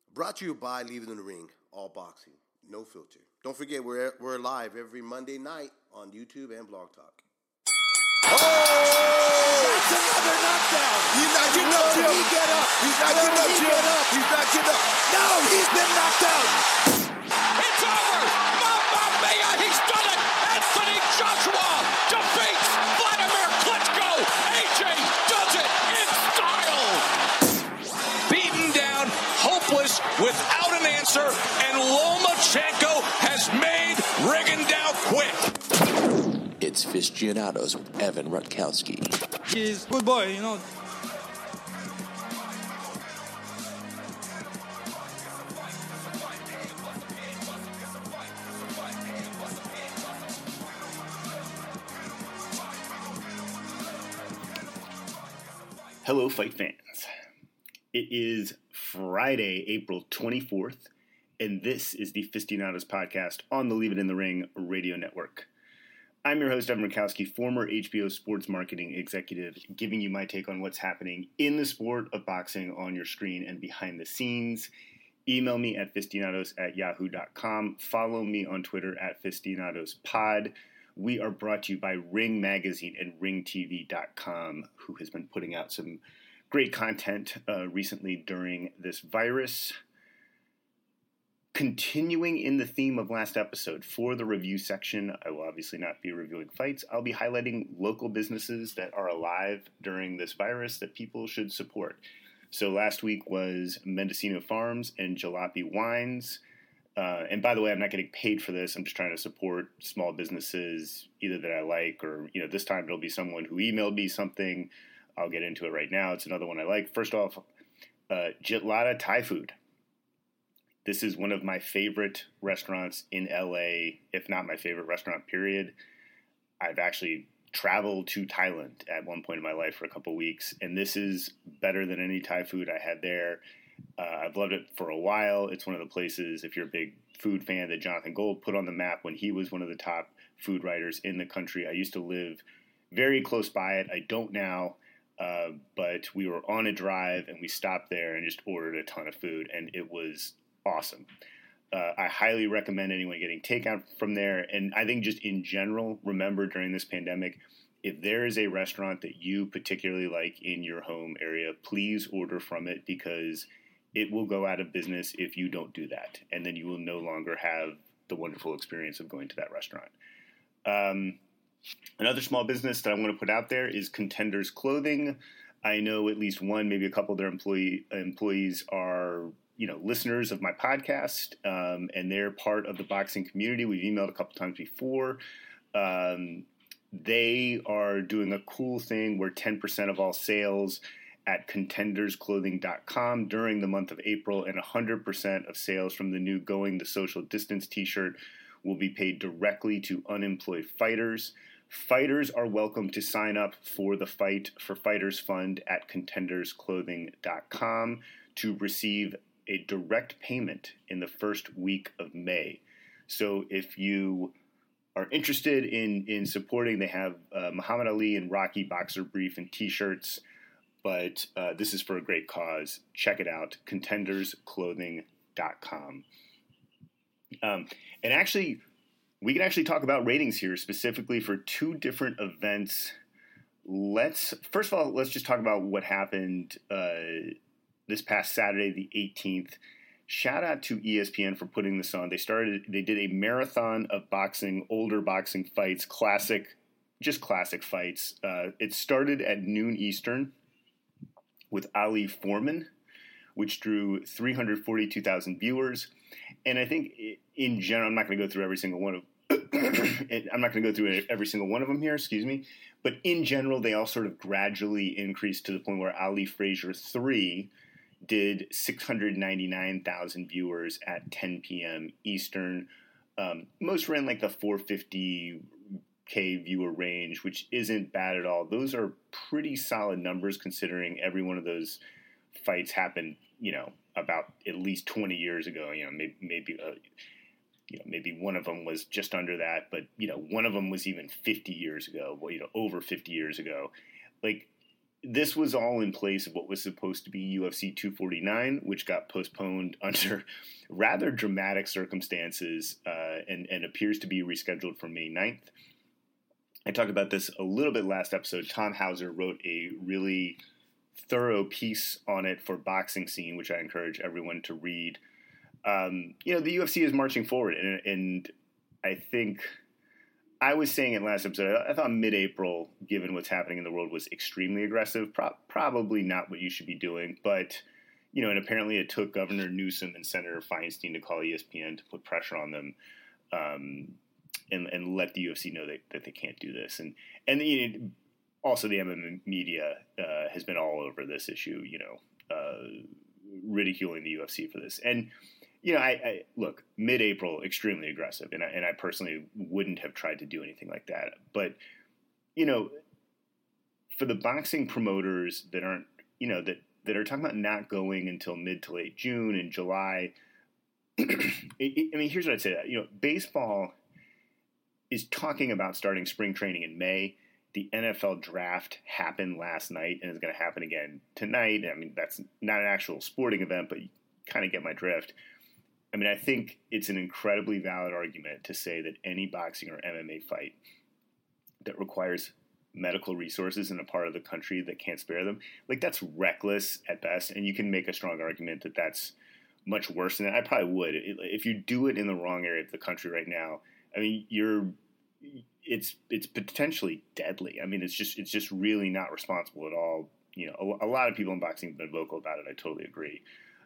Brought to you by Leave It in the Ring, all boxing, no filter. Don't forget, we're live every Monday night on YouTube and Blog Talk. Oh! That's another knockdown. He's not getting up, Jim. He get up. He's not getting up, Jim. He's not getting up. No, he's been knocked out. It's over. Mamma mia, he's done it. Anthony Joshua defeats Vladimir Klitschko. AJ does it in style. Beaten down, hopeless, without an answer, and Lomachenko has made Rigondeaux quit. It's Fistianados with Evan Rutkowski. He's a good boy, you know. Hello, fight fans. It is Friday, April 24th, and this is the Fistianados podcast on the Leave It in the Ring radio network. I'm your host, Evan Rutkowski, former HBO sports marketing executive, giving you my take on what's happening in the sport of boxing on your screen and behind the scenes. Email me at fistianados@yahoo.com. Follow me on Twitter at fistianadospod. We are brought to you by Ring Magazine and ringtv.com, who has been putting out some great content recently during this virus. Continuing in the theme of last episode, for the review section, I will obviously not be reviewing fights. I'll be highlighting local businesses that are alive during this virus that people should support. So last week was Mendocino Farms and Jalopy Wines. And by the way, I'm not getting paid for this. I'm just trying to support small businesses, either that I like or, this time it'll be someone who emailed me something. I'll get into it right now. It's another one I like. First off, Jitlada Thai Food. This is one of my favorite restaurants in LA, if not my favorite restaurant, period. I've actually traveled to Thailand at one point in my life for a couple weeks, and this is better than any Thai food I had there. I've loved it for a while. It's one of the places, if you're a big food fan, that Jonathan Gold put on the map when he was one of the top food writers in the country. I used to live very close by it. I don't now, but we were on a drive, and we stopped there and just ordered a ton of food, and it was awesome. I highly recommend anyone getting takeout from there. And I think just in general, remember during this pandemic, if there is a restaurant that you particularly like in your home area, please order from it, because it will go out of business if you don't do that. And then you will no longer have the wonderful experience of going to that restaurant. Another small business that I want to put out there is Contenders Clothing. I know at least one, maybe a couple of their employees are listeners of my podcast, and they're part of the boxing community. We've emailed a couple times before. They are doing a cool thing where 10% of all sales at contendersclothing.com during the month of April, and 100% of sales from the new Going the Social Distance t-shirt will be paid directly to unemployed fighters. Fighters are welcome to sign up for the Fight for Fighters Fund at contendersclothing.com to receive a direct payment in the first week of May. So if you are interested in supporting, they have Muhammad Ali and Rocky boxer brief and t-shirts, but this is for a great cause. Check it out, contendersclothing.com. And actually, we can actually talk about ratings here specifically for two different events. First of all, let's just talk about what happened this past Saturday, the 18th. Shout out to ESPN for putting this on. They did a marathon of boxing, older boxing fights, classic fights. It started at noon Eastern with Ali Foreman, which drew 342,000 viewers. And I think in general, I'm not going to go through every single one of them here, but in general, they all sort of gradually increased to the point where Ali Frazier 3 did 699,000 viewers at 10 p.m. Eastern. Most ran like the 450K viewer range, which isn't bad at all. Those are pretty solid numbers considering every one of those fights happened, about at least 20 years ago. Maybe one of them was just under that, but one of them was even 50 years ago. Well, over 50 years ago. Like, this was all in place of what was supposed to be UFC 249, which got postponed under rather dramatic circumstances and appears to be rescheduled for May 9th. I talked about this a little bit last episode. Tom Hauser wrote a really thorough piece on it for Boxing Scene, which I encourage everyone to read. The UFC is marching forward, and I think I was saying it last episode. I thought mid-April, given what's happening in the world, was extremely aggressive. Probably not what you should be doing, but and apparently it took Governor Newsom and Senator Feinstein to call ESPN to put pressure on them. And let the UFC know that they can't do this. And also the MMA media has been all over this issue, ridiculing the UFC for this. And, I look, mid-April, extremely aggressive. And I personally wouldn't have tried to do anything like that. But, for the boxing promoters that aren't, that are talking about not going until mid to late June and July, here's what I'd say. Baseball is talking about starting spring training in May. The NFL draft happened last night and is going to happen again tonight. That's not an actual sporting event, but you kind of get my drift. I think it's an incredibly valid argument to say that any boxing or MMA fight that requires medical resources in a part of the country that can't spare them, that's reckless at best. And you can make a strong argument that that's much worse than that. I probably would. If you do it in the wrong area of the country right now, it's potentially deadly. It's just really not responsible at all. A lot of people in boxing have been vocal about it. I totally agree.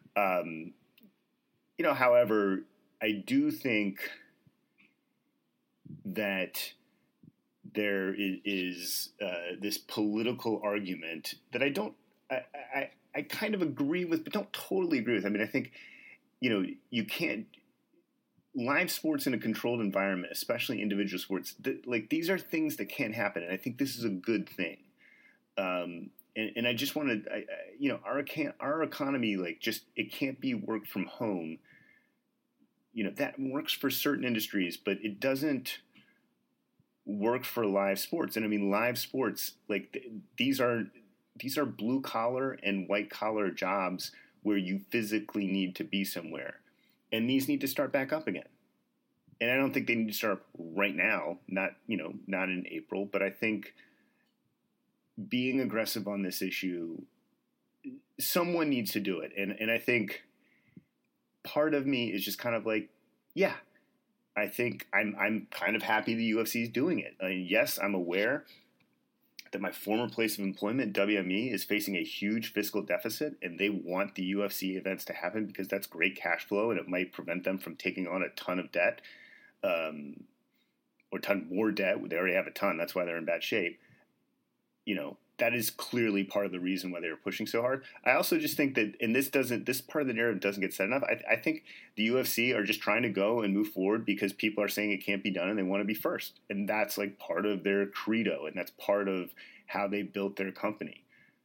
However, I do think that there is this political argument that I kind of agree with, but don't totally agree with. I think, you can't. Live sports in a controlled environment, especially individual sports, these are things that can't happen, and I think this is a good thing. And I just want to, our economy, it can't be work from home. That works for certain industries, but it doesn't work for live sports. And live sports, these are blue collar and white collar jobs where you physically need to be somewhere. And these need to start back up again. And I don't think they need to start right now, not in April, but I think being aggressive on this issue, someone needs to do it. And I think part of me is just kind of I think I'm kind of happy the UFC is doing it. Yes, I'm aware that my former place of employment, WME, is facing a huge fiscal deficit, and they want the UFC events to happen because that's great cash flow, and it might prevent them from taking on a ton of debt, or a ton more debt. They already have a ton. That's why they're in bad shape. That is clearly part of the reason why they were pushing so hard. I also just think that, and this part of the narrative doesn't get said enough. I think the UFC are just trying to go and move forward because people are saying it can't be done and they want to be first. And that's part of their credo, and that's part of how they built their company.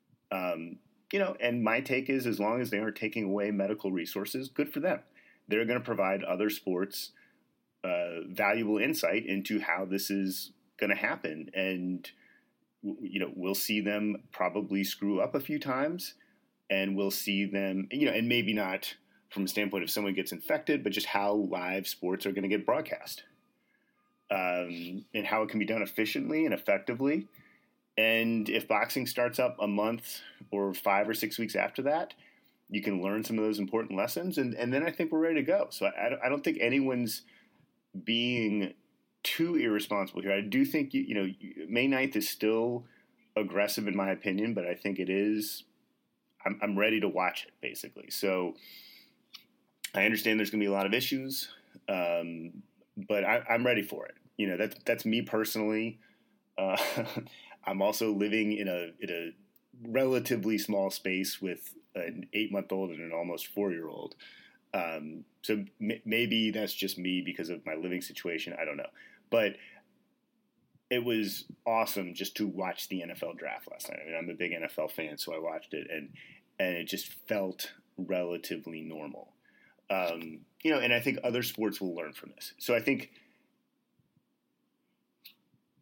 And my take is, as long as they aren't taking away medical resources, good for them. They're going to provide other sports valuable insight into how this is going to happen. And we'll see them probably screw up a few times, and we'll see them, and maybe not from a standpoint of someone gets infected, but just how live sports are going to get broadcast, and how it can be done efficiently and effectively. And if boxing starts up a month or 5 or 6 weeks after that, you can learn some of those important lessons, and then I think we're ready to go. So I don't think anyone's being too irresponsible here. I do think May 9th is still aggressive in my opinion, but I think it is. I'm ready to watch it basically. So I understand there's going to be a lot of issues, but I'm ready for it. That's me personally. I'm also living in a relatively small space with an 8-month-old and an almost 4-year-old. So maybe that's just me because of my living situation. I don't know. But it was awesome just to watch the NFL draft last night. I'm a big NFL fan, so I watched it, and it just felt relatively normal. And I think other sports will learn from this. So I think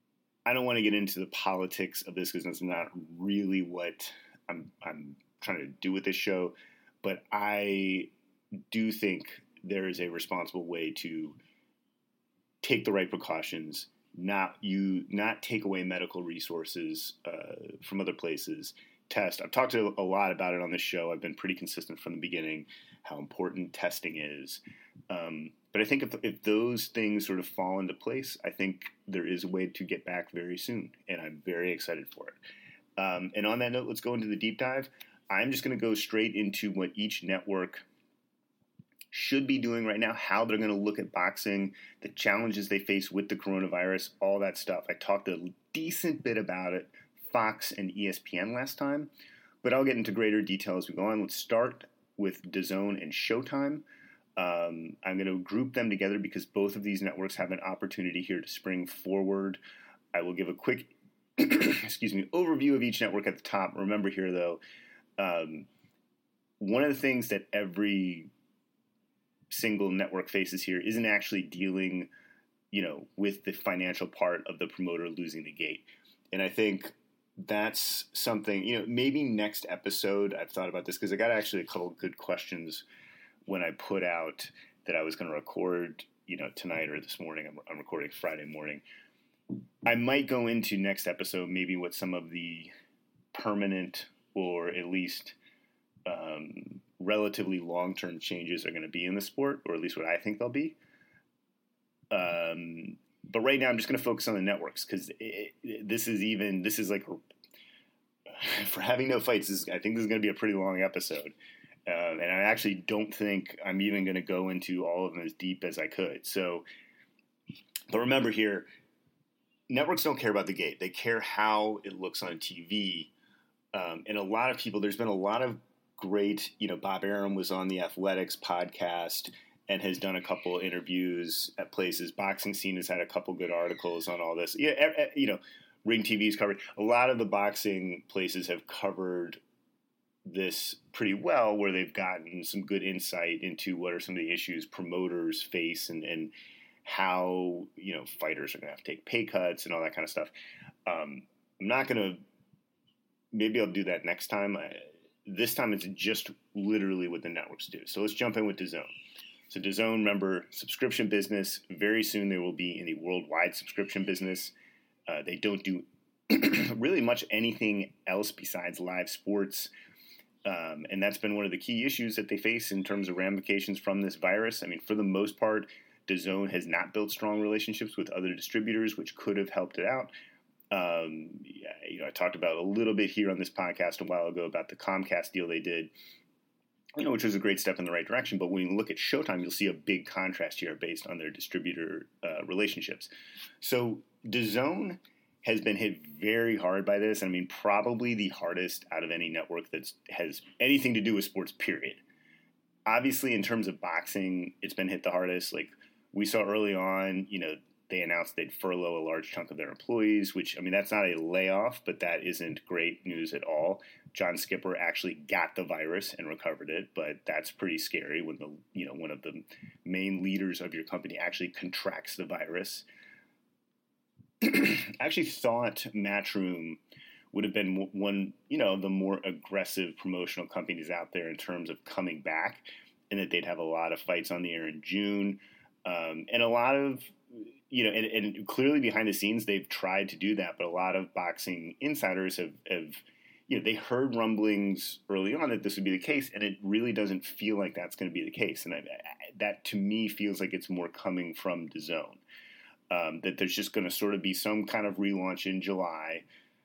I don't want to get into the politics of this because it's not really what I'm trying to do with this show, but I do think there is a responsible way to take the right precautions, not take away medical resources from other places, test. I've talked a lot about it on this show. I've been pretty consistent from the beginning how important testing is. But I think if those things sort of fall into place, I think there is a way to get back very soon, and I'm very excited for it. And on that note, let's go into the deep dive. I'm just going to go straight into what each network should be doing right now, how they're going to look at boxing, the challenges they face with the coronavirus, all that stuff. I talked a decent bit about it, Fox and ESPN last time, but I'll get into greater detail as we go on. Let's start with DAZN and Showtime. I'm going to group them together because both of these networks have an opportunity here to spring forward. I will give a quick overview of each network at the top. Remember here, though, one of the things that every single network faces here isn't actually dealing, with the financial part of the promoter losing the gate. And I think that's something, maybe next episode, I've thought about this because I got actually a couple of good questions when I put out that I was going to record, tonight or this morning. I'm recording Friday morning. I might go into next episode maybe what some of the permanent or at least relatively long-term changes are going to be in the sport, or at least what I think they'll be. But right now I'm just going to focus on the networks because this is like, for having no fights, I think this is going to be a pretty long episode. And I actually don't think I'm even going to go into all of them as deep as I could. So, but remember here, networks don't care about the gate. They care how it looks on TV. And a lot of people, there's been a lot of great, Bob Arum was on the Athletics podcast and has done a couple interviews at places. Boxing Scene has had a couple good articles on all this. Ring TV's covered. A lot of the boxing places have covered this pretty well, where they've gotten some good insight into what are some of the issues promoters face and how, fighters are going to have to take pay cuts and all that kind of stuff. I'm not going to, maybe I'll do that next time. This time it's just literally what the networks do. So let's jump in with DAZN. So DAZN, remember, subscription business. Very soon they will be in the worldwide subscription business. They don't do really much anything else besides live sports. And that's been one of the key issues that they face in terms of ramifications from this virus. I mean, for the most part, DAZN has not built strong relationships with other distributors, which could have helped it out. I talked about a little bit here on this podcast a while ago about the Comcast deal they did, which was a great step in the right direction. But when you look at Showtime, you'll see a big contrast here based on their distributor relationships. So DAZN has been hit very hard by this. I mean, probably the hardest out of any network that has anything to do with sports, period. Obviously, in terms of boxing, it's been hit the hardest. Like we saw early on, they announced they'd furlough a large chunk of their employees, which, I mean, that's not a layoff, but that isn't great news at all. John Skipper actually got the virus and recovered it, but that's pretty scary when one of the main leaders of your company actually contracts the virus. I actually thought Matchroom would have been one, of the more aggressive promotional companies out there in terms of coming back, and that they'd have a lot of fights on the air in June, and a lot of, and clearly behind the scenes they've tried to do that, but a lot of boxing insiders have they heard rumblings early on that this would be the case, and it really doesn't feel like that's going to be the case, and that to me feels like it's more coming from DAZN. That there's just going to sort of be some kind of relaunch in July,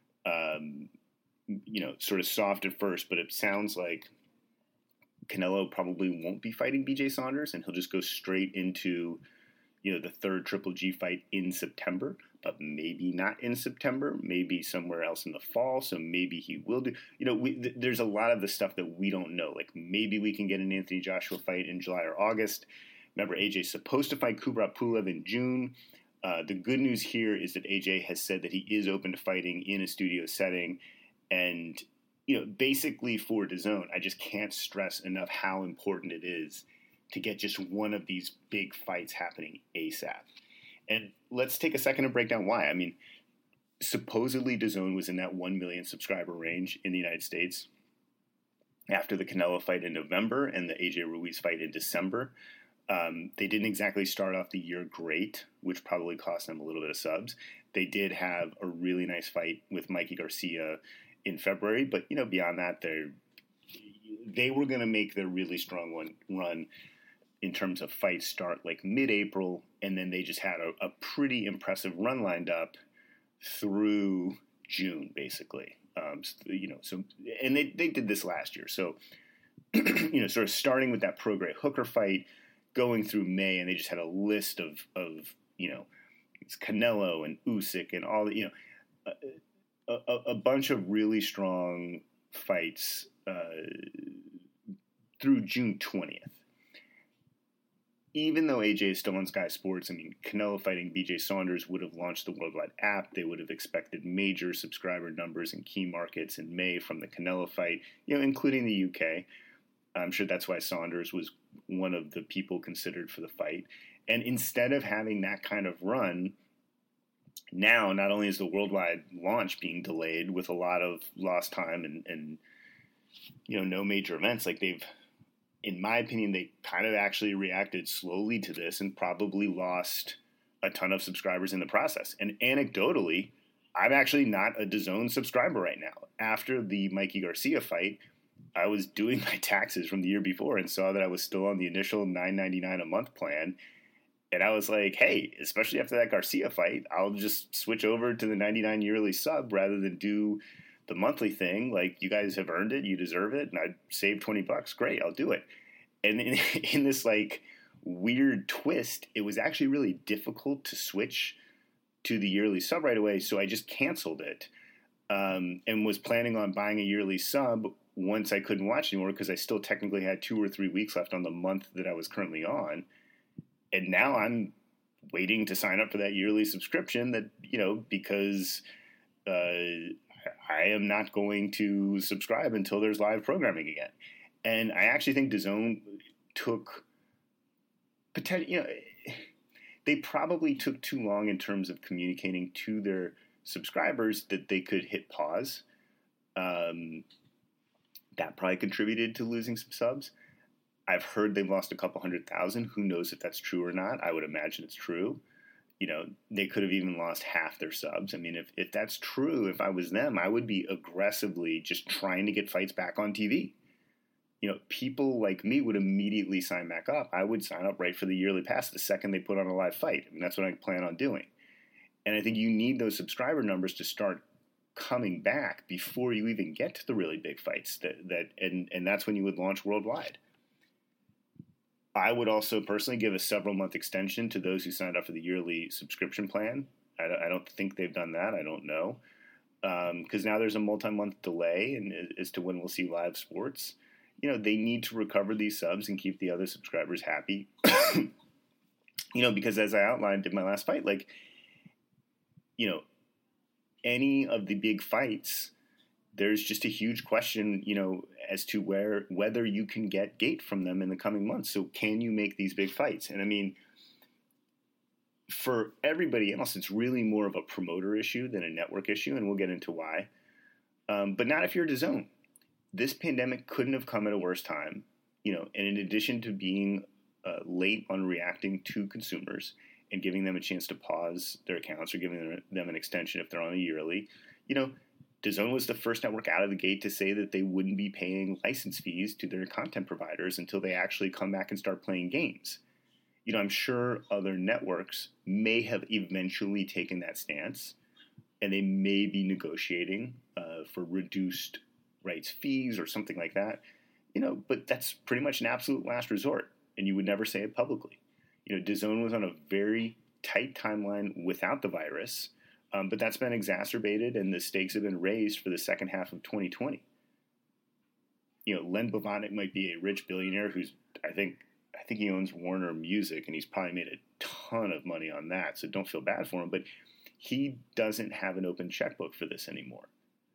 sort of soft at first, but it sounds like Canelo probably won't be fighting BJ Saunders, and he'll just go straight into, the third Triple G fight in September, but maybe not in September, maybe somewhere else in the fall, so maybe he will do, there's a lot of the stuff that we don't know, like maybe we can get an Anthony Joshua fight in July or August. Remember, AJ's supposed to fight Kubrat Pulev in June. The good news here is that AJ has said that he is open to fighting in a studio setting. And, basically for DAZN, I just can't stress enough how important it is to get just one of these big fights happening ASAP. And let's take a second to break down why. I mean, supposedly DAZN was in that 1 million subscriber range in the United States after the Canelo fight in November and the AJ Ruiz fight in December. They didn't exactly start off the year great, which probably cost them a little bit of subs. They did have a really nice fight with Mikey Garcia in February, but beyond that, they were going to make their really strong run in terms of fights start like mid-April, and then they just had a pretty impressive run lined up through June, basically. And they did this last year. So, sort of starting with that Pro Grey Hooker fight, going through May, and they just had a list of it's Canelo and Usyk and all the, a bunch of really strong fights through June 20th. Even though AJ is still on Sky Sports, Canelo fighting BJ Saunders would have launched the worldwide app. They would have expected major subscriber numbers in key markets in May from the Canelo fight, including the UK. I'm sure that's why Saunders was one of the people considered for the fight. And instead of having that kind of run, now not only is the worldwide launch being delayed with a lot of lost time and no major events, like in my opinion, they kind of actually reacted slowly to this and probably lost a ton of subscribers in the process. And anecdotally, I'm actually not a DAZN subscriber right now. After the Mikey Garcia fight, I was doing my taxes from the year before and saw that I was still on the initial $9.99 a month plan. And I was like, hey, especially after that Garcia fight, I'll just switch over to the $99 yearly sub rather than do the monthly thing. Like, you guys have earned it, you deserve it, and I saved $20. Great, I'll do it. And in this weird twist, it was actually really difficult to switch to the yearly sub right away. So I just canceled it and was planning on buying a yearly sub once I couldn't watch anymore, because I still technically had 2 or 3 weeks left on the month that I was currently on. And now I'm waiting to sign up for that yearly subscription because I am not going to subscribe until there's live programming again. And I actually think DAZN took they probably took too long in terms of communicating to their subscribers that they could hit pause. That probably contributed to losing some subs. I've heard they've lost a couple 100,000. Who knows if that's true or not? I would imagine it's true. They could have even lost half their subs. If that's true, if I was them, I would be aggressively just trying to get fights back on TV. People like me would immediately sign back up. I would sign up right for the yearly pass the second they put on a live fight. That's what I plan on doing. And I think you need those subscriber numbers to start coming back before you even get to the really big fights. And that's when you would launch worldwide. I would also personally give a several-month extension to those who signed up for the yearly subscription plan. I don't think they've done that. I don't know. Because now there's a multi-month delay as to when we'll see live sports. They need to recover these subs and keep the other subscribers happy. Because as I outlined in my last fight, any of the big fights, there's just a huge question, as to whether you can get gate from them in the coming months. So can you make these big fights? And for everybody else, it's really more of a promoter issue than a network issue, and we'll get into why. But not if you're DAZN. This pandemic couldn't have come at a worse time, and in addition to being late on reacting to consumers and giving them a chance to pause their accounts or giving them an extension if they're on a yearly, DAZN was the first network out of the gate to say that they wouldn't be paying license fees to their content providers until they actually come back and start playing games. I'm sure other networks may have eventually taken that stance, and they may be negotiating for reduced rights fees or something like that, but that's pretty much an absolute last resort, and you would never say it publicly. DAZN was on a very tight timeline without the virus, but that's been exacerbated, and the stakes have been raised for the second half of 2020. Len Blavatnik might be a rich billionaire who's, I think he owns Warner Music, and he's probably made a ton of money on that, so don't feel bad for him, but he doesn't have an open checkbook for this anymore.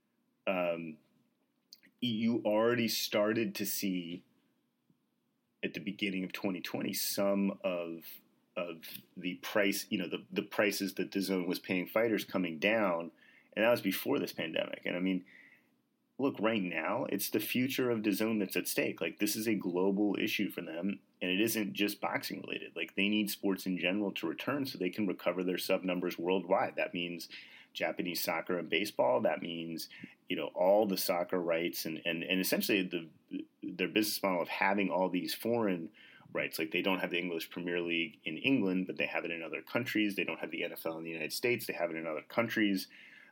You already started to see at the beginning of 2020 some of the price, the prices that DAZN was paying fighters coming down And that was before this pandemic. And I mean, look, right now, it's the future of DAZN that's at stake. Like, this is a global issue for them, and it isn't just boxing related. Like, they need sports in general to return so they can recover their sub numbers worldwide. That means Japanese soccer and baseball. That means, all the soccer rights and essentially their business model of having all these foreign rights. Like, they don't have the English Premier League in England, but they have it in other countries. They don't have the NFL in the United States. They have it in other countries.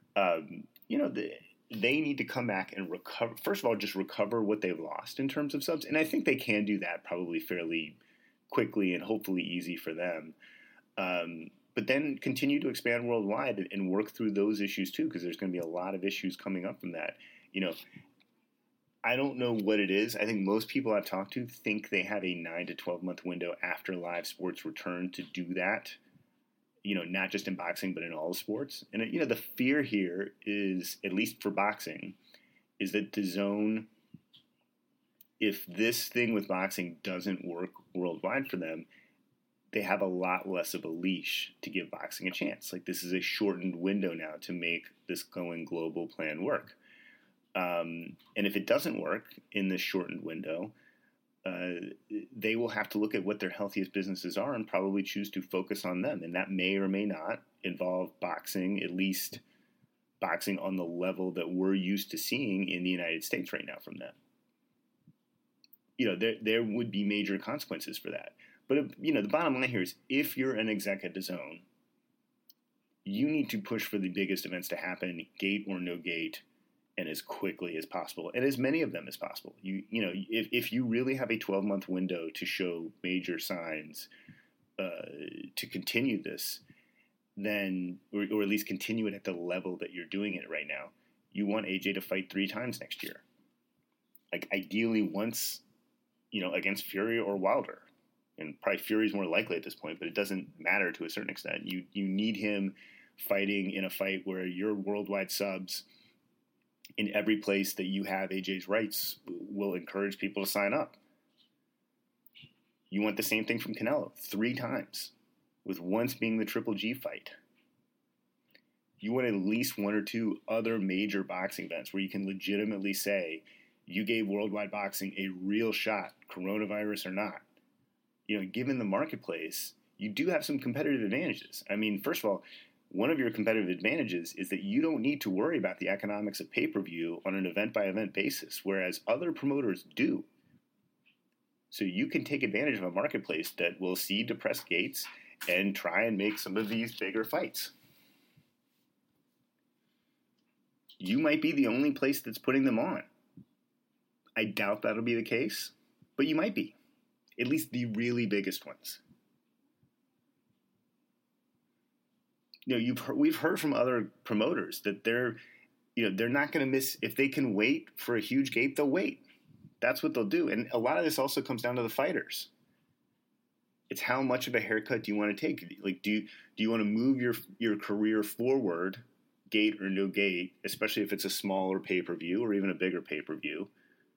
They need to come back and recover. First of all, just recover what they've lost in terms of subs. And I think they can do that probably fairly quickly and hopefully easy for them. But then continue to expand worldwide and work through those issues too, because there's going to be a lot of issues coming up from that. I don't know what it is. I think most people I've talked to think they have a 9 to 12 month window after live sports return to do that. Not just in boxing, but in all sports. And, the fear here is, at least for boxing, is that DAZN, if this thing with boxing doesn't work worldwide for them, they have a lot less of a leash to give boxing a chance. Like, this is a shortened window now to make this going global plan work. And if it doesn't work in this shortened window, they will have to look at what their healthiest businesses are and probably choose to focus on them. And that may or may not involve boxing, at least boxing on the level that we're used to seeing in the United States right now from them. There would be major consequences for that. But, the bottom line here is, if you're an exec at DAZN, you need to push for the biggest events to happen, gate or no gate, and as quickly as possible, and as many of them as possible. If you really have a 12-month window to show major signs to continue this, then, or at least continue it at the level that you're doing it right now, you want AJ to fight 3 times next year. Like, ideally once, against Fury or Wilder. And probably Fury's more likely at this point, but it doesn't matter to a certain extent. You need him fighting in a fight where your worldwide subs in every place that you have AJ's rights will encourage people to sign up. You want the same thing from Canelo, 3 times, with once being the Triple G fight. You want at least 1 or 2 other major boxing events where you can legitimately say you gave worldwide boxing a real shot, coronavirus or not. Given the marketplace, you do have some competitive advantages. I mean, first of all, one of your competitive advantages is that you don't need to worry about the economics of pay-per-view on an event-by-event basis, whereas other promoters do. So you can take advantage of a marketplace that will see depressed gates and try and make some of these bigger fights. You might be the only place that's putting them on. I doubt that'll be the case, but you might be. At least the really biggest ones. We've heard from other promoters that they're not going to miss. If they can wait for a huge gate, they'll wait. That's what they'll do. And a lot of this also comes down to the fighters. It's how much of a haircut do you want to take? Like, do you want to move your career forward, gate or no gate, especially if it's a smaller pay-per-view or even a bigger pay-per-view?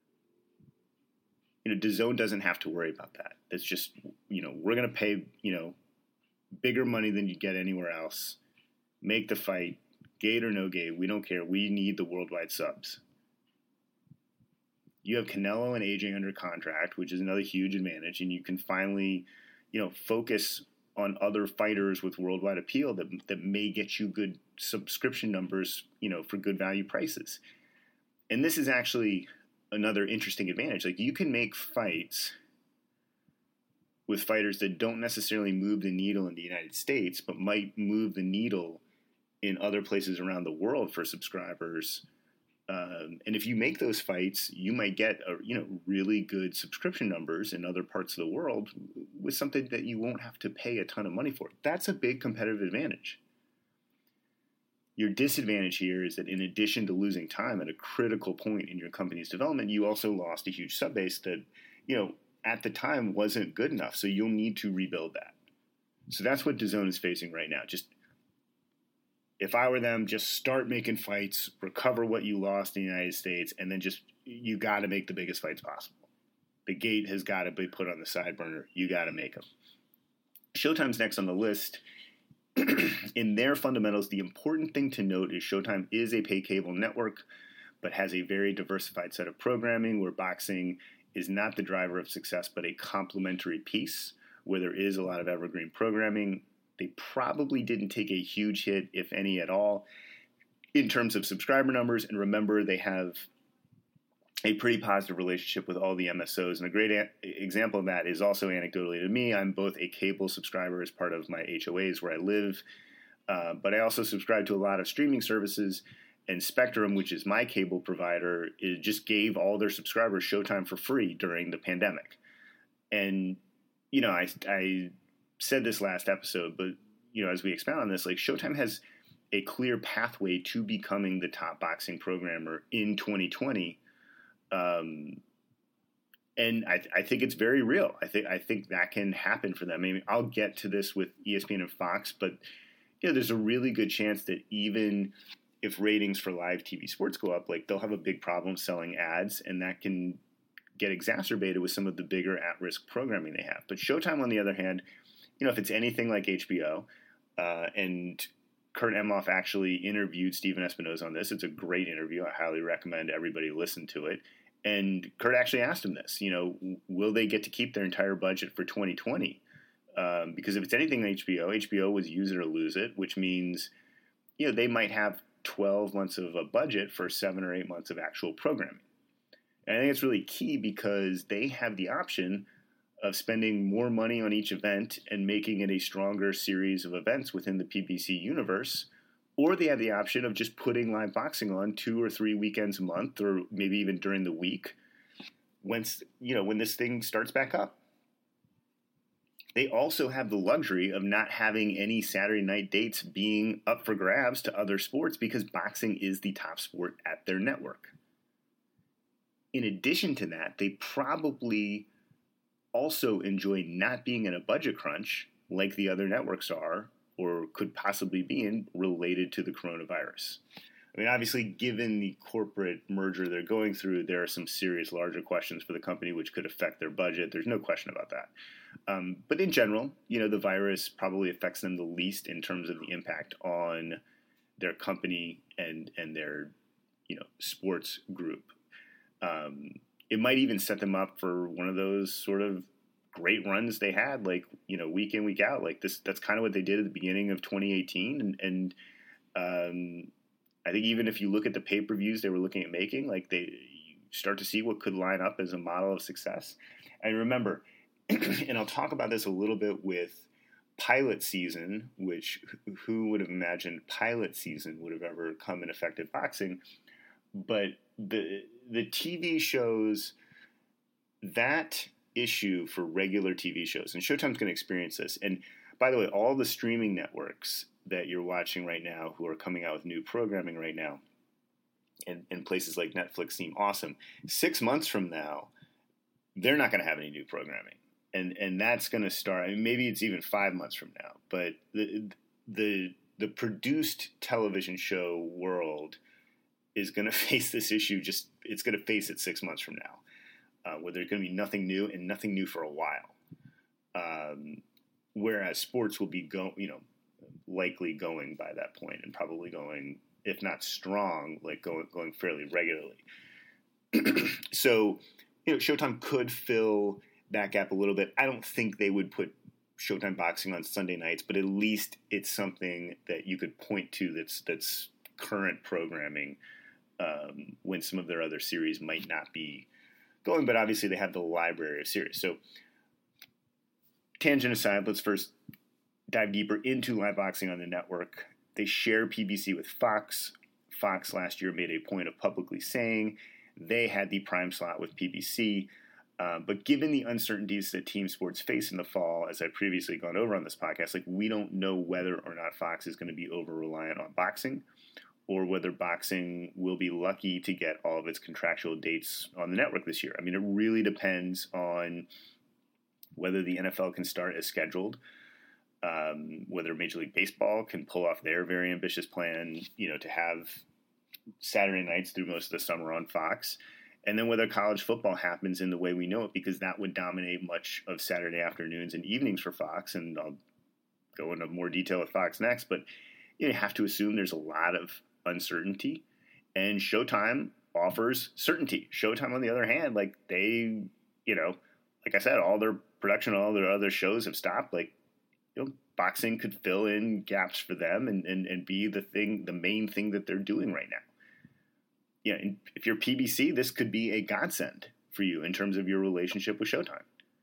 DAZN doesn't have to worry about that. It's just, we're going to pay, bigger money than you get anywhere else. Make the fight, gate or no gate. We don't care. We need the worldwide subs. You have Canelo and AJ under contract, which is another huge advantage, and you can finally, focus on other fighters with worldwide appeal that may get you good subscription numbers, for good value prices. And this is actually another interesting advantage. Like, you can make fights with fighters that don't necessarily move the needle in the United States, but might move the needle in other places around the world for subscribers. And if you make those fights, you might get really good subscription numbers in other parts of the world with something that you won't have to pay a ton of money for. That's a big competitive advantage. Your disadvantage here is that in addition to losing time at a critical point in your company's development, you also lost a huge sub base that, at the time wasn't good enough. So you'll need to rebuild that. So that's what DAZN is facing right now. Just, if I were them, just start making fights, recover what you lost in the United States, and then you got to make the biggest fights possible. The gate has got to be put on the side burner. You got to make them. Showtime's next on the list. In their fundamentals, the important thing to note is Showtime is a pay cable network, but has a very diversified set of programming where boxing is not the driver of success, but a complementary piece where there is a lot of evergreen programming. They probably didn't take a huge hit, if any at all, in terms of subscriber numbers. And remember, they have a pretty positive relationship with all the MSOs. And a great example of that is also anecdotally to me. I'm both a cable subscriber as part of my HOAs where I live, but I also subscribe to a lot of streaming services. And Spectrum, which is my cable provider, it just gave all their subscribers Showtime for free during the pandemic. And, you know, I said this last episode, but, you know, as we expound on this, like Showtime has a clear pathway to becoming the top boxing programmer in 2020. And I think it's very real. I think that can happen for them. I mean, I'll get to this with ESPN and Fox, but you know, there's a really good chance that even if ratings for live TV sports go up, like they'll have a big problem selling ads, and that can get exacerbated with some of the bigger at-risk programming they have. But Showtime, on the other hand, you know, if it's anything like HBO, and Kurt Emhoff actually interviewed Stephen Espinoza on this. It's a great interview. I highly recommend everybody listen to it. And Kurt actually asked him this, you know, will they get to keep their entire budget for 2020? Because if it's anything like HBO was use it or lose it, which means, you know, they might have 12 months of a budget for 7 or 8 months of actual programming. And I think it's really key because they have the option of spending more money on each event and making it a stronger series of events within the PBC universe, or they have the option of just putting live boxing on 2 or 3 weekends a month, or maybe even during the week, when this thing starts back up. They also have the luxury of not having any Saturday night dates being up for grabs to other sports because boxing is the top sport at their network. In addition to that, they probably also enjoy not being in a budget crunch like the other networks are or could possibly be in related to the coronavirus. I mean, obviously, given the corporate merger they're going through, there are some serious larger questions for the company which could affect their budget. There's no question about that. But in general, you know, the virus probably affects them the least in terms of the impact on their company and their, you know, sports group. It might even set them up for one of those sort of great runs they had, like, you know, week in, week out. Like this, that's kind of what they did at the beginning of 2018. And I think even if you look at the pay-per-views they were looking at making, like you start to see what could line up as a model of success. And remember, and I'll talk about this a little bit with pilot season, which who would have imagined pilot season would have ever come in effective boxing. But the TV shows, that issue for regular TV shows, and Showtime's going to experience this. And by the way, all the streaming networks that you're watching right now who are coming out with new programming right now, and places like Netflix seem awesome. 6 months from now, they're not going to have any new programming. And that's going to start, I mean, maybe it's even 5 months from now, but the produced television show world is going to face this issue. It's going to face it 6 months from now, where there's going to be nothing new and nothing new for a while. Whereas sports will be likely going by that point, and probably going, if not strong, like going fairly regularly. So, you know, Showtime could fill that gap a little bit. I don't think they would put Showtime boxing on Sunday nights, but at least it's something that you could point to that's current programming, when some of their other series might not be going. But obviously they have the library of series. So tangent aside, let's first dive deeper into live boxing on the network. They share PBC with Fox. Fox last year made a point of publicly saying they had the prime slot with PBC. But given the uncertainties that team sports face in the fall, as I've previously gone over on this podcast, like, we don't know whether or not Fox is going to be over-reliant on boxing, or whether boxing will be lucky to get all of its contractual dates on the network this year. I mean, it really depends on whether the NFL can start as scheduled, whether Major League Baseball can pull off their very ambitious plan, you know, to have Saturday nights through most of the summer on Fox, and then whether college football happens in the way we know it, because that would dominate much of Saturday afternoons and evenings for Fox. And I'll go into more detail with Fox next, but you have to assume there's a lot of uncertainty, and Showtime offers certainty. Showtime, on the other hand, like they, like I said, all their production, all their other shows have stopped. Like, boxing could fill in gaps for them and be the main thing that they're doing right now. And if you're PBC, this could be a godsend for you in terms of your relationship with Showtime.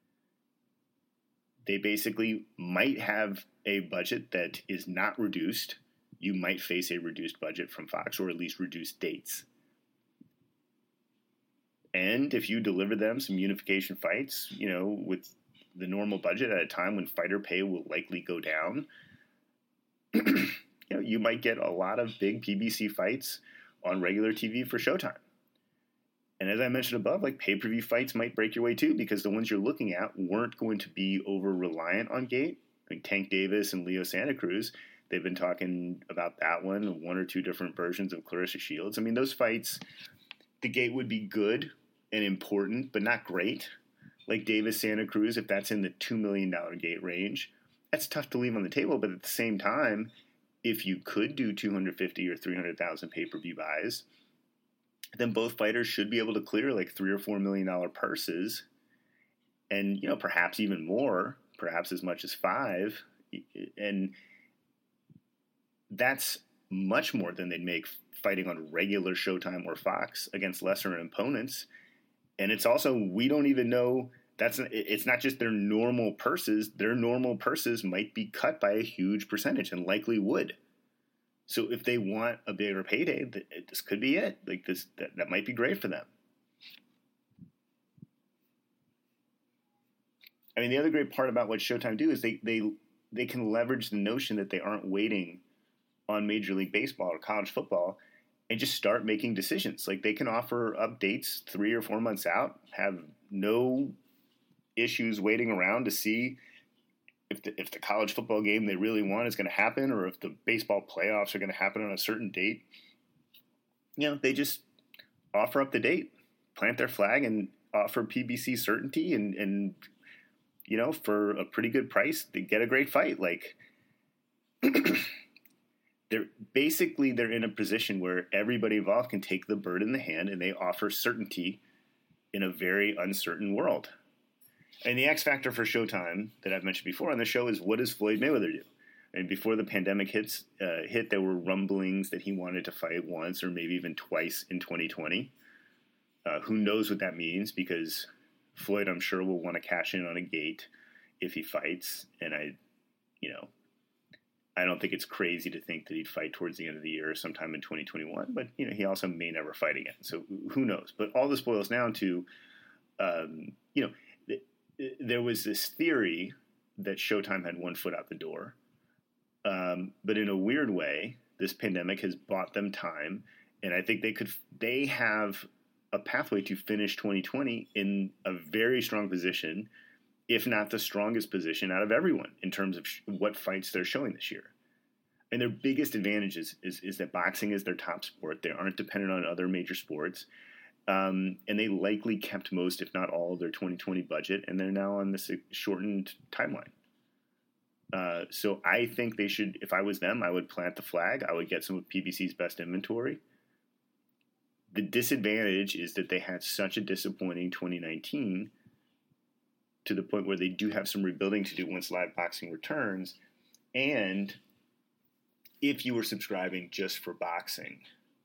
They basically might have a budget that is not reduced. You might face a reduced budget from Fox, or at least reduced dates. And if you deliver them some unification fights, with the normal budget at a time when fighter pay will likely go down, you might get a lot of big PBC fights on regular TV for Showtime. And as I mentioned above, like pay-per-view fights might break your way too, because the ones you're looking at weren't going to be over-reliant on Gate. Like Tank Davis and Leo Santa Cruz, they've been talking about that one or two different versions of Clarissa Shields. I mean, those fights, the Gate would be good and important, but not great. Like Davis Santa Cruz, if that's in the $2 million Gate range, that's tough to leave on the table. But at the same time, if you could do 250 or 300,000 pay-per-view buys, then both fighters should be able to clear like $3 or $4 million purses, and perhaps even more, perhaps as much as $5 million, and that's much more than they'd make fighting on regular Showtime or Fox against lesser opponents. And it's also, we don't even know, it's not just their normal purses. Their normal purses might be cut by a huge percentage, and likely would. So if they want a bigger payday, this could be it. Like that might be great for them. I mean, the other great part about what Showtime do is they can leverage the notion that they aren't waiting on Major League Baseball or college football and just start making decisions. Like, they can offer updates 3 or 4 months out, have no issues waiting around to see if the college football game they really want is going to happen, or if the baseball playoffs are going to happen on a certain date. They just offer up the date, plant their flag, and offer PBC certainty, and for a pretty good price, they get a great fight. Like, they're in a position where everybody involved can take the bird in the hand, and they offer certainty in a very uncertain world. And the X factor for Showtime that I've mentioned before on the show is, what does Floyd Mayweather do? And before the pandemic hit, there were rumblings that he wanted to fight once or maybe even twice in 2020. Who knows what that means, because Floyd, I'm sure, will want to cash in on a Gate if he fights. And I don't think it's crazy to think that he'd fight towards the end of the year or sometime in 2021. But, he also may never fight again. So who knows? But all this boils down to, there was this theory that Showtime had one foot out the door. But in a weird way, this pandemic has bought them time. And I think they have a pathway to finish 2020 in a very strong position, if not the strongest position out of everyone in terms of what fights they're showing this year. And their biggest advantage is that boxing is their top sport. They aren't dependent on other major sports. And they likely kept most, if not all, of their 2020 budget, and they're now on this shortened timeline. So I think they should, if I was them, I would plant the flag. I would get some of PBC's best inventory. The disadvantage is that they had such a disappointing 2019 to the point where they do have some rebuilding to do once live boxing returns. And if you were subscribing just for boxing,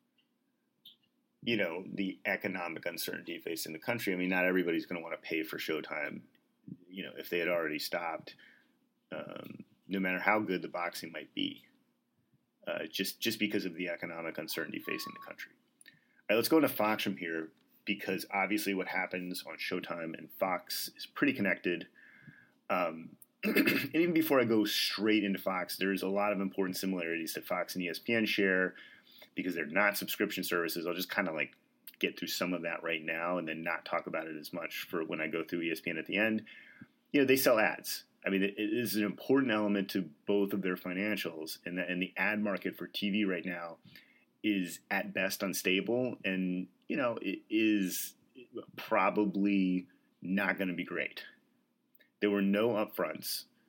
the economic uncertainty facing the country, I mean, not everybody's going to want to pay for Showtime, if they had already stopped, no matter how good the boxing might be, just because of the economic uncertainty facing the country. All right, let's go into Fox from here, because obviously what happens on Showtime and Fox is pretty connected. And even before I go straight into Fox, there's a lot of important similarities that Fox and ESPN share, because they're not subscription services. I'll just kind of like get through some of that right now and then not talk about it as much for when I go through ESPN at the end. They sell ads. I mean, it is an important element to both of their financials, and the ad market for TV right now is at best unstable, and it is probably not going to be great. There were no upfronts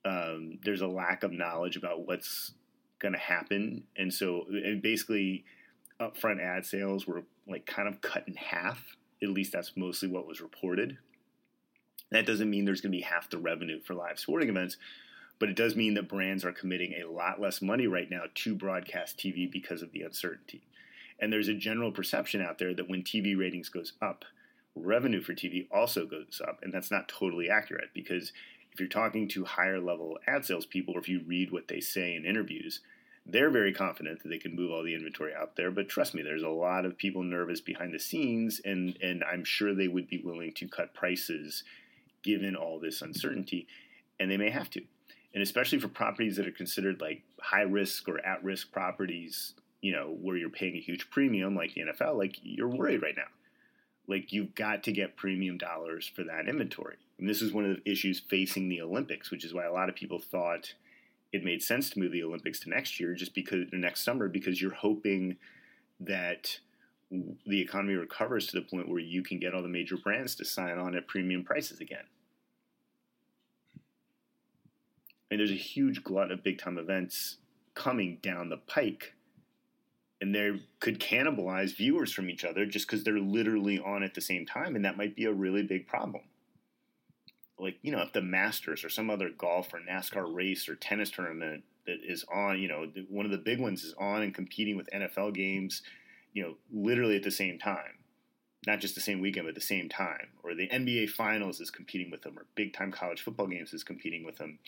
There's a lack of knowledge about what's going to happen. And so basically upfront ad sales were like kind of cut in half. At least that's mostly what was reported. That doesn't mean there's going to be half the revenue for live sporting events, but it does mean that brands are committing a lot less money right now to broadcast TV because of the uncertainty. And there's a general perception out there that when TV ratings goes up, revenue for TV also goes up. And that's not totally accurate, because if you're talking to higher level ad sales people, or if you read what they say in interviews, they're very confident that they can move all the inventory out there. But trust me, there's a lot of people nervous behind the scenes, and I'm sure they would be willing to cut prices given all this uncertainty, and they may have to. And especially for properties that are considered like high risk or at risk properties, where you're paying a huge premium like the NFL, like you're worried right now. Like you've got to get premium dollars for that inventory. And this is one of the issues facing the Olympics, which is why a lot of people thought it made sense to move the Olympics to next year, next summer, because you're hoping that the economy recovers to the point where you can get all the major brands to sign on at premium prices again. And there's a huge glut of big-time events coming down the pike, and they could cannibalize viewers from each other just because they're literally on at the same time, and that might be a really big problem. Like, if the Masters or some other golf or NASCAR race or tennis tournament that is on, one of the big ones is on and competing with NFL games, literally at the same time, not just the same weekend, but the same time, or the NBA Finals is competing with them, or big-time college football games is competing with them.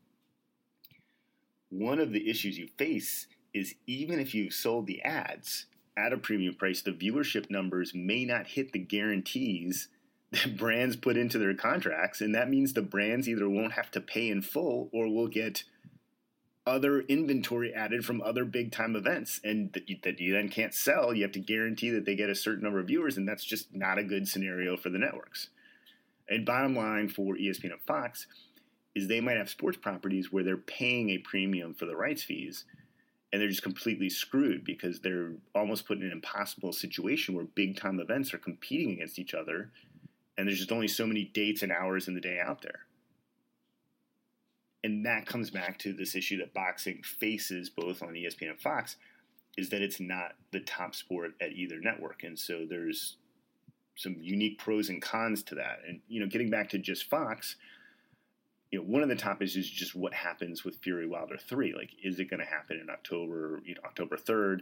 One of the issues you face is even if you've sold the ads at a premium price, the viewership numbers may not hit the guarantees that brands put into their contracts, and that means the brands either won't have to pay in full or will get other inventory added from other big-time events, and that you then can't sell. You have to guarantee that they get a certain number of viewers, and that's just not a good scenario for the networks. And bottom line for ESPN and Fox is they might have sports properties where they're paying a premium for the rights fees, and they're just completely screwed because they're almost put in an impossible situation where big-time events are competing against each other, and there's just only so many dates and hours in the day out there. And that comes back to this issue that boxing faces both on ESPN and Fox, is that it's not the top sport at either network. And so there's some unique pros and cons to that. And, getting back to just Fox, one of the topics is just what happens with Fury Wilder 3. Like, is it going to happen in October, October 3rd?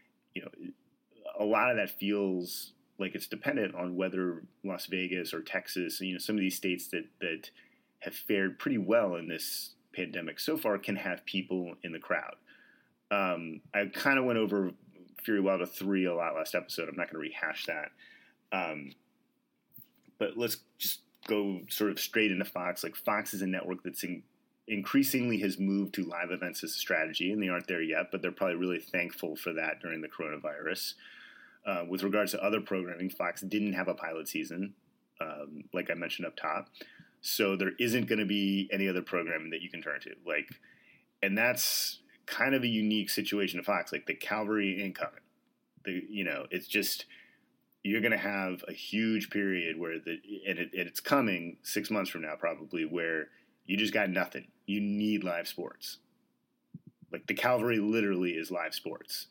A lot of that feels like it's dependent on whether Las Vegas or Texas, some of these states that have fared pretty well in this pandemic so far can have people in the crowd. I kind of went over Fury Wilder 3 a lot last episode. I'm not going to rehash that. But let's just go sort of straight into Fox. Like, Fox is a network that's increasingly has moved to live events as a strategy, and they aren't there yet, but they're probably really thankful for that during the coronavirus. With regards to other programming, Fox didn't have a pilot season, like I mentioned up top. So there isn't going to be any other programming that you can turn to. And that's kind of a unique situation to Fox. Like, the Calvary ain't coming. It's just, you're going to have a huge period where it's coming 6 months from now probably, where you just got nothing. You need live sports. Like, the Calvary literally is live sports.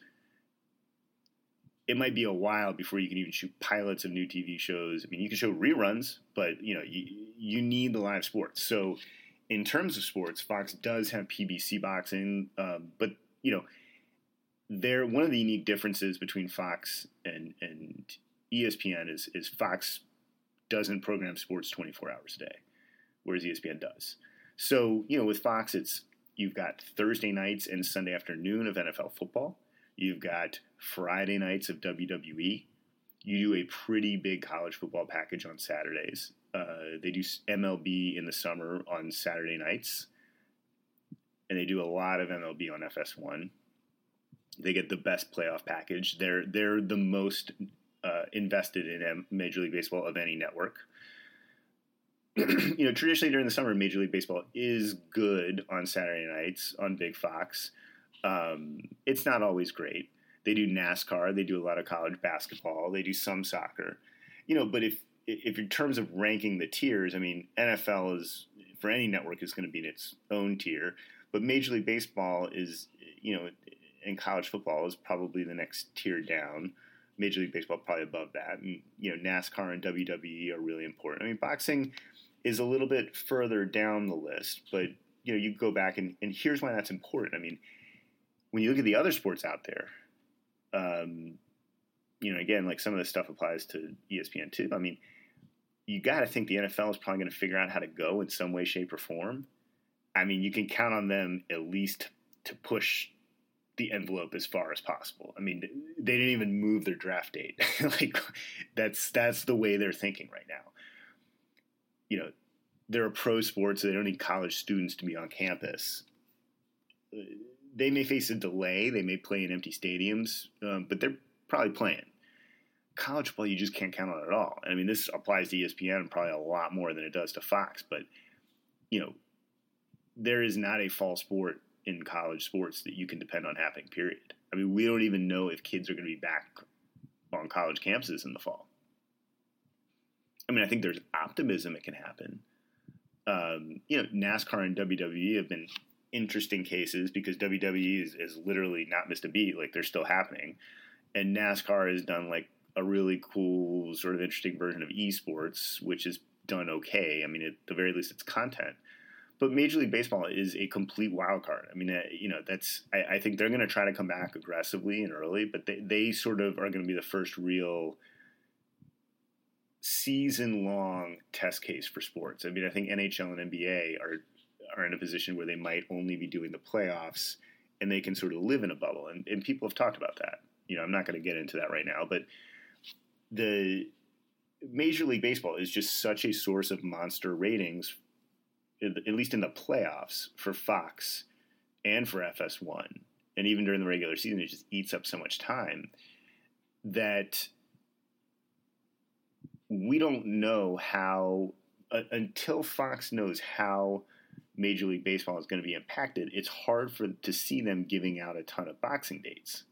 It might be a while before you can even shoot pilots of new TV shows. I mean, you can show reruns, but you need the live sports. So in terms of sports, Fox does have PBC boxing, but one of the unique differences between Fox and ESPN is Fox doesn't program sports 24 hours a day, whereas ESPN does. So with Fox, you've got Thursday nights and Sunday afternoon of NFL football. You've got Friday nights of WWE. You do a pretty big college football package on Saturdays. They do MLB in the summer on Saturday nights. And they do a lot of MLB on FS1. They get the best playoff package. They're the most invested in Major League Baseball of any network. Traditionally during the summer, Major League Baseball is good on Saturday nights on Big Fox. It's not always great. They do NASCAR. They do a lot of college basketball. They do some soccer. But if in terms of ranking the tiers, I mean, NFL is for any network is going to be in its own tier. But Major League Baseball is, and college football is probably the next tier down. Major League Baseball probably above that. And, NASCAR and WWE are really important. I mean, boxing is a little bit further down the list, but, you go back and here's why that's important. I mean, when you look at the other sports out there, again, like some of this stuff applies to ESPN too. I mean, you got to think the NFL is probably going to figure out how to go in some way, shape, or form. I mean, you can count on them at least to push the envelope as far as possible. I mean, they didn't even move their draft date. Like that's the way they're thinking right now. They're a pro sport, so they don't need college students to be on campus. They may face a delay. They may play in empty stadiums, but they're probably playing. College football, you just can't count on it at all. I mean, this applies to ESPN probably a lot more than it does to Fox, but, there is not a fall sport in college sports that you can depend on happening, period. I mean, we don't even know if kids are going to be back on college campuses in the fall. I mean, I think there's optimism it can happen. NASCAR and WWE have been interesting cases because WWE is literally not missed a beat. Like, they're still happening. And NASCAR has done, like, a really cool sort of interesting version of esports, which is done okay. I mean, at the very least, it's content. But Major League Baseball is a complete wild card. I mean, I think they're going to try to come back aggressively and early, but they sort of are going to be the first real season-long test case for sports. I mean, I think NHL and NBA are in a position where they might only be doing the playoffs, and they can sort of live in a bubble. And people have talked about that. I'm not going to get into that right now, but the Major League Baseball is just such a source of monster ratings, at least in the playoffs, for Fox and for FS1, and even during the regular season, it just eats up so much time that we don't know how, until Fox knows how Major League Baseball is going to be impacted, it's hard to see them giving out a ton of boxing dates.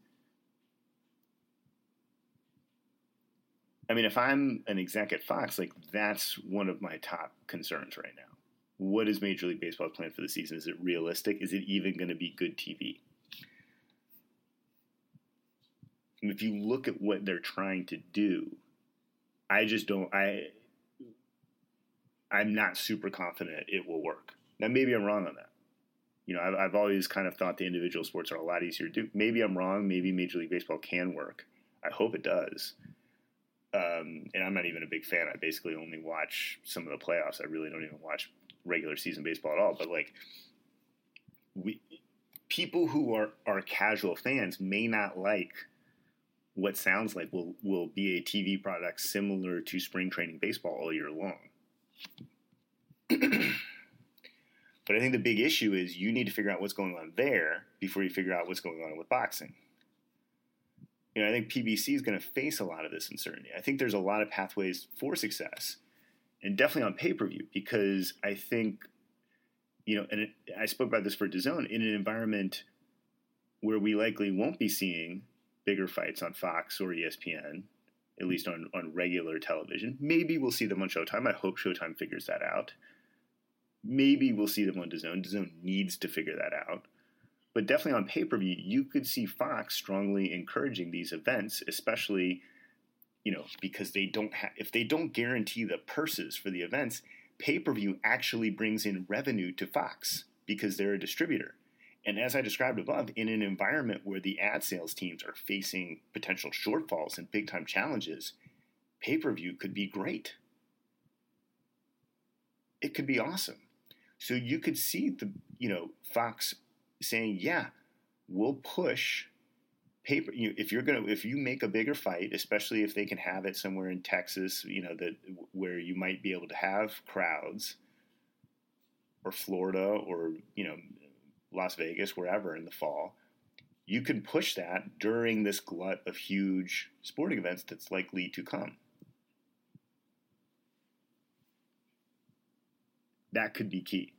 I mean, if I'm an exec at Fox, like, that's one of my top concerns right now. What is Major League Baseball's plan for the season? Is it realistic? Is it even going to be good TV? And if you look at what they're trying to do, I'm not super confident it will work. Now, maybe I'm wrong on that. I've always kind of thought the individual sports are a lot easier to do. Maybe I'm wrong. Maybe Major League Baseball can work. I hope it does. And I'm not even a big fan. I basically only watch some of the playoffs. I really don't even watch regular season baseball at all. But people who are casual fans may not like what sounds like will be a TV product similar to spring training baseball all year long. But I think the big issue is you need to figure out what's going on there before you figure out what's going on with boxing. I think PBC is going to face a lot of this uncertainty. I think there's a lot of pathways for success, and definitely on pay-per-view, because I think, and I spoke about this for DAZN, in an environment where we likely won't be seeing bigger fights on Fox or ESPN, at least on regular television. Maybe we'll see them on Showtime. I hope Showtime figures that out. Maybe we'll see them on DAZN. DAZN needs to figure that out. But definitely on pay-per-view, you could see Fox strongly encouraging these events, especially, because if they don't guarantee the purses for the events, pay-per-view actually brings in revenue to Fox because they're a distributor. And as I described above, in an environment where the ad sales teams are facing potential shortfalls and big-time challenges, pay-per-view could be great. It could be awesome. So you could see Fox saying, yeah, we'll push paper. If you make a bigger fight, especially if they can have it somewhere in Texas, where you might be able to have crowds, or Florida, or Las Vegas, wherever in the fall, you can push that during this glut of huge sporting events that's likely to come. That could be key.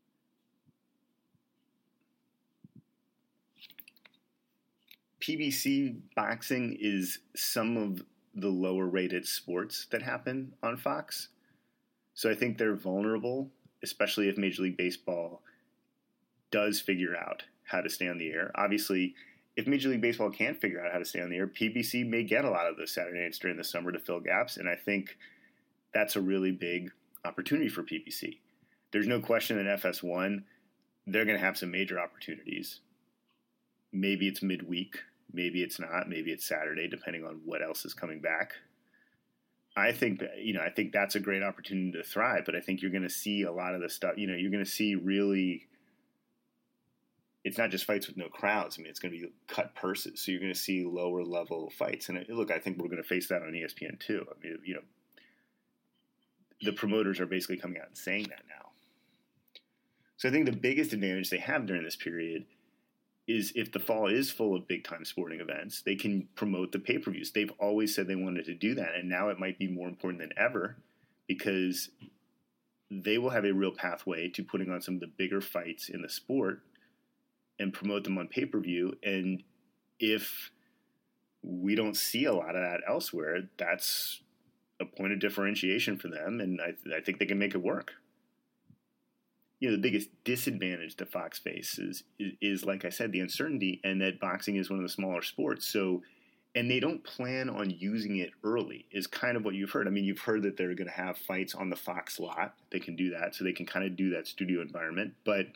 PBC boxing is some of the lower rated sports that happen on Fox. So I think they're vulnerable especially if Major League Baseball does figure out how to stay on the air. Obviously, if Major League Baseball can't figure out how to stay on the air, PBC may get a lot of those Saturday nights during the summer to fill gaps, and I think that's a really big opportunity for PBC. There's no question that FS1, they're going to have some major opportunities. Maybe it's midweek, maybe it's not, maybe it's Saturday, depending on what else is coming back. I think that's a great opportunity to thrive, but I think you're going to see a lot of the stuff, you're going to see really, it's not just fights with no crowds. I mean, it's going to be cut purses. So you're going to see lower level fights. And look, I think we're going to face that on ESPN too. I mean, the promoters are basically coming out and saying that now. So I think the biggest advantage they have during this period is if the fall is full of big-time sporting events, they can promote the pay-per-views. They've always said they wanted to do that, and now it might be more important than ever because they will have a real pathway to putting on some of the bigger fights in the sport and promote them on pay-per-view. And if we don't see a lot of that elsewhere, that's a point of differentiation for them, and I think they can make it work. The biggest disadvantage that Fox faces is, like I said, the uncertainty, and that boxing is one of the smaller sports. So, and they don't plan on using it early, is kind of what you've heard. I mean, you've heard that they're going to have fights on the Fox lot. They can do that, so they can kind of do that studio environment. But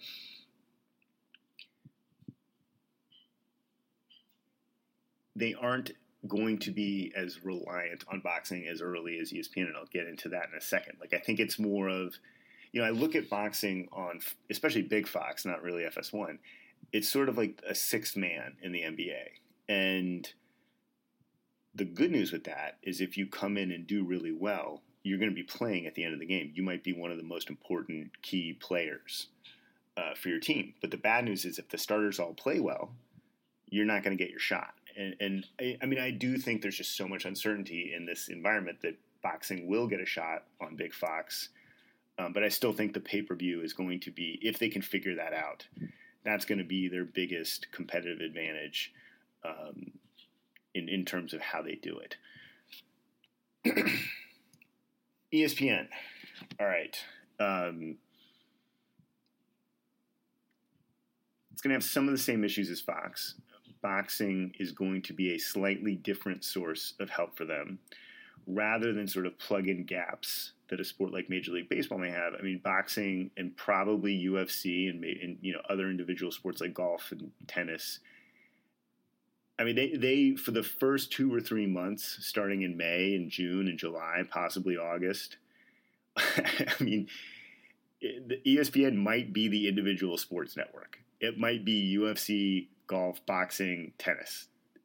they aren't going to be as reliant on boxing as early as ESPN, and I'll get into that in a second. Like, I think it's more of, I look at boxing on, especially Big Fox, not really FS1. It's sort of like a sixth man in the NBA. And the good news with that is if you come in and do really well, you're going to be playing at the end of the game. You might be one of the most important key players for your team. But the bad news is if the starters all play well, you're not going to get your shot. And I mean, I do think there's just so much uncertainty in this environment that boxing will get a shot on Big Fox. But I still think the pay-per-view is going to be, if they can figure that out, that's going to be their biggest competitive advantage in terms of how they do it. ESPN. All right. It's going to have some of the same issues as Fox. Boxing is going to be a slightly different source of help for them, rather than sort of plug-in gaps that a sport like Major League Baseball may have. I mean, boxing and probably UFC and other individual sports like golf and tennis. I mean, they for the first 2 or 3 months, starting in May and June and July, possibly August. I mean, the ESPN might be the individual sports network. It might be UFC, golf, boxing, tennis.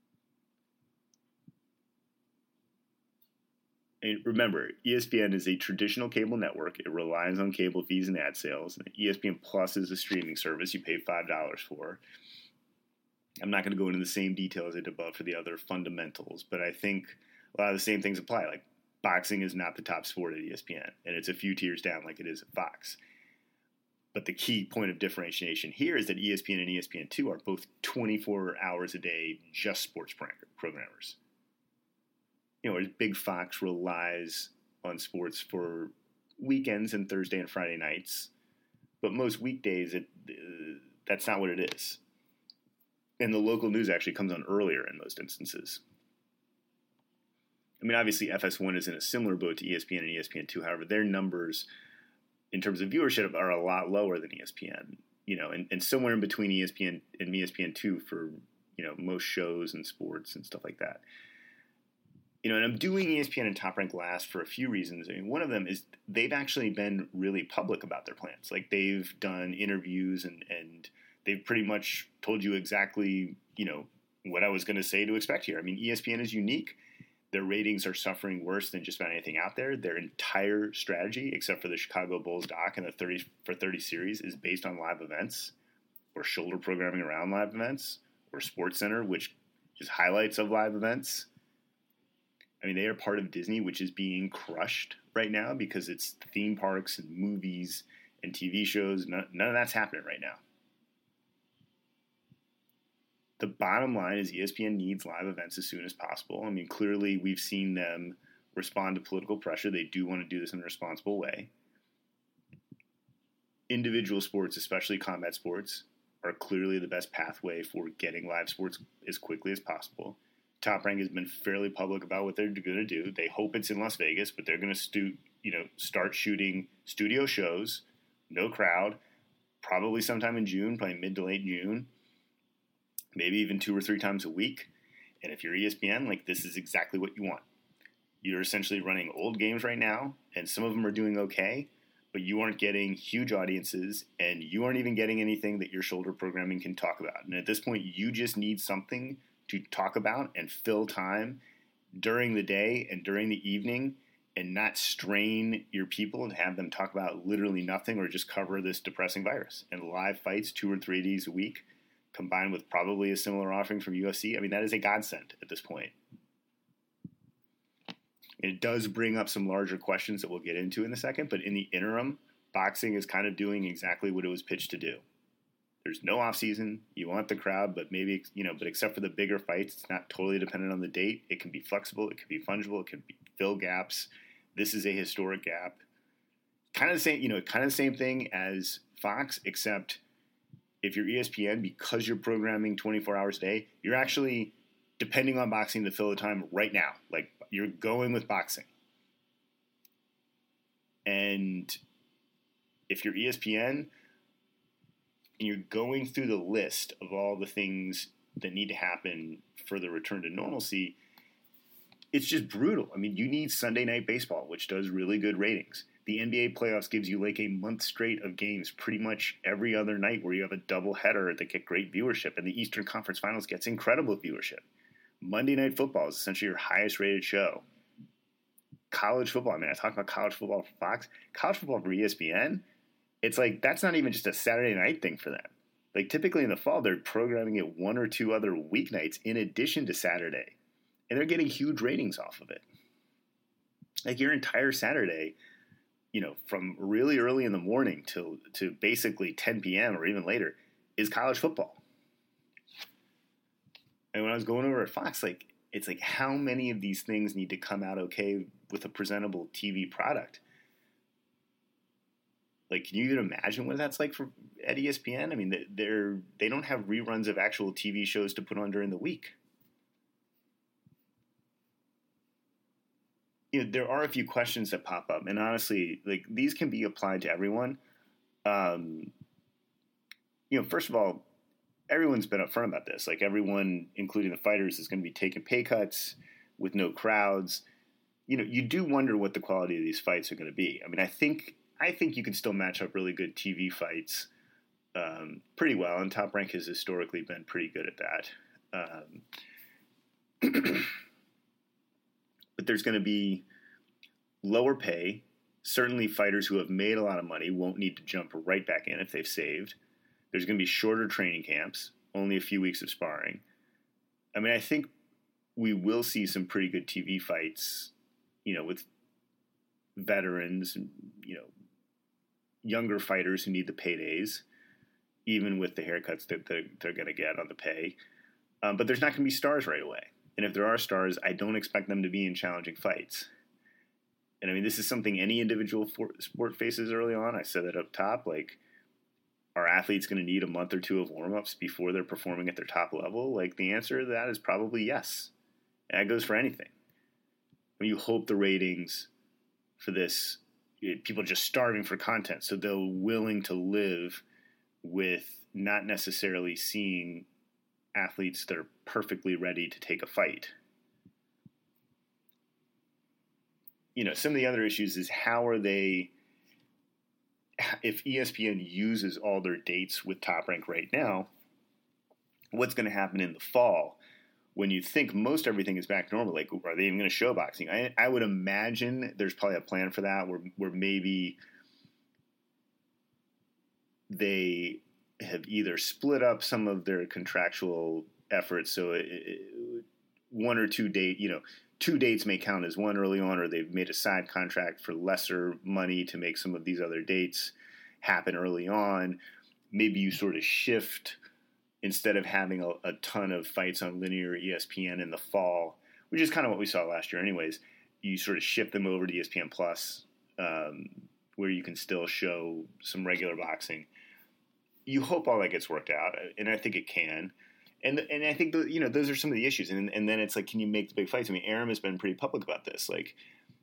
And remember, ESPN is a traditional cable network. It relies on cable fees and ad sales. And ESPN Plus is a streaming service you pay $5 for. I'm not going to go into the same detail as I did above for the other fundamentals, but I think a lot of the same things apply. Like, boxing is not the top sport at ESPN, and it's a few tiers down like it is at Fox. But the key point of differentiation here is that ESPN and ESPN2 are both 24 hours a day just sports programmers. Whereas Big Fox relies on sports for weekends and Thursday and Friday nights, but most weekdays that's not what it is. And the local news actually comes on earlier in most instances. I mean, obviously FS1 is in a similar boat to ESPN and ESPN2. However, their numbers in terms of viewership are a lot lower than ESPN, and somewhere in between ESPN and ESPN2 for, most shows and sports and stuff like that. And I'm doing ESPN and Top Rank last for a few reasons. I mean, one of them is they've actually been really public about their plans. Like, they've done interviews and they've pretty much told you exactly, what I was going to say to expect here. I mean, ESPN is unique. Their ratings are suffering worse than just about anything out there. Their entire strategy, except for the Chicago Bulls doc and the 30 for 30 series, is based on live events or shoulder programming around live events or SportsCenter, which is highlights of live events. I mean, they are part of Disney, which is being crushed right now because it's theme parks and movies and TV shows. None of that's happening right now. The bottom line is ESPN needs live events as soon as possible. I mean, clearly we've seen them respond to political pressure. They do want to do this in a responsible way. individual sports, especially combat sports, are clearly the best pathway for getting live sports as quickly as possible. Top Rank has been fairly public about what they're going to do. They hope it's in Las Vegas, but they're going to start shooting studio shows, no crowd, probably sometime in June, probably mid to late June, maybe even 2 or 3 times a week. And if you're ESPN, like, this is exactly what you want. You're essentially running old games right now, and some of them are doing okay, but you aren't getting huge audiences, and you aren't even getting anything that your shoulder programming can talk about. And at this point, you just need something to talk about and fill time during the day and during the evening, and not strain your people and have them talk about literally nothing or just cover this depressing virus. And live fights 2 or 3 days a week, combined with probably a similar offering from UFC, I mean, that is a godsend at this point. It does bring up some larger questions that we'll get into in a second, but in the interim, boxing is kind of doing exactly what it was pitched to do. There's no off season. You want the crowd, but maybe, but except for the bigger fights, it's not totally dependent on the date. It can be flexible. It can be fungible. It can fill gaps. This is a historic gap. Kind of the same thing as Fox, except if you're ESPN, because you're programming 24 hours a day, you're actually depending on boxing to fill the time right now. Like, you're going with boxing. And if you're ESPN and you're going through the list of all the things that need to happen for the return to normalcy, it's just brutal. I mean, you need Sunday Night Baseball, which does really good ratings. The NBA playoffs gives you like a month straight of games pretty much every other night where you have a doubleheader that get great viewership. And the Eastern Conference Finals gets incredible viewership. Monday Night Football is essentially your highest rated show. College football, I mean, I talk about college football for Fox. College football for ESPN, it's like that's not even just a Saturday night thing for them. Like, typically in the fall, they're programming it 1 or 2 other weeknights in addition to Saturday. And they're getting huge ratings off of it. Like, your entire Saturday, from really early in the morning to basically 10 p.m. or even later, is college football. And when I was going over at Fox, it's like, how many of these things need to come out okay with a presentable TV product? Like, can you even imagine what that's like at ESPN? I mean, they don't have reruns of actual TV shows to put on during the week. There are a few questions that pop up, and honestly, like, these can be applied to everyone. First of all, everyone's been upfront about this. Like, everyone, including the fighters, is going to be taking pay cuts with no crowds. You do wonder what the quality of these fights are going to be. I mean, I think you can still match up really good TV fights pretty well, and Top Rank has historically been pretty good at that. But there's going to be lower pay. Certainly fighters who have made a lot of money won't need to jump right back in if they've saved. There's going to be shorter training camps, only a few weeks of sparring. I mean, I think we will see some pretty good TV fights, with veterans and, younger fighters who need the paydays, even with the haircuts that they're going to get on the pay. But there's not going to be stars right away. And if there are stars, I don't expect them to be in challenging fights. And I mean, this is something any individual sport faces early on. I said that up top. Like, are athletes going to need a month or 2 of warm-ups before they're performing at their top level? Like, the answer to that is probably yes. And that goes for anything. I mean, you hope the ratings for this, people are just starving for content, so they're willing to live with not necessarily seeing athletes that are perfectly ready to take a fight. Some of the other issues is how are they, if ESPN uses all their dates with Top Rank right now, what's going to happen in the fall when you think most everything is back to normal? Like, are they even going to show boxing? I would imagine there's probably a plan for that where maybe they have either split up some of their contractual efforts, so 1 or 2 date, 2 dates may count as one early on, or they've made a side contract for lesser money to make some of these other dates happen early on. Maybe you sort of shift, instead of having a ton of fights on linear ESPN in the fall, which is kind of what we saw last year anyways, you sort of shift them over to ESPN Plus where you can still show some regular boxing. You hope all that gets worked out, and I think it can. And I think those are some of the issues. And then it's like, can you make the big fights? I mean, Arum has been pretty public about this. Like,